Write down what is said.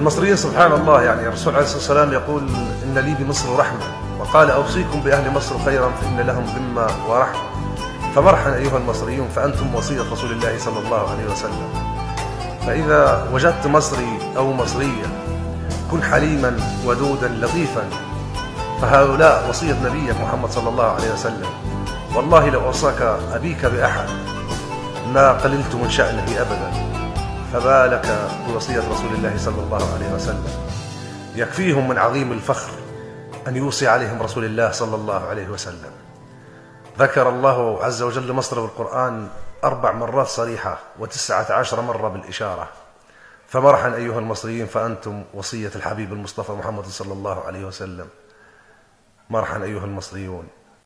المصريين سبحان الله، يعني الرسول عليه الصلاة والسلام يقول إن لي بمصر رحمة، وقال أوصيكم بأهل مصر خيرا فإن لهم ذمة ورحمة. فمرحبا أيها المصريون، فأنتم وصية رسول الله صلى الله عليه وسلم. فإذا وجدت مصري أو مصرية كن حليما ودودا لطيفا، فهؤلاء وصية نبيك محمد صلى الله عليه وسلم. والله لو أوصاك أبيك بأحد ما قللت من شأنه أبدا، فبالك بوصية رسول الله صلى الله عليه وسلم. يكفيهم من عظيم الفخر أن يوصي عليهم رسول الله صلى الله عليه وسلم. ذكر الله عز وجل مصر بالقرآن 4 مرات صريحة و19 مرة بالإشارة. فمرحا أيها المصريين، فأنتم وصية الحبيب المصطفى محمد صلى الله عليه وسلم. مرحا أيها المصريون.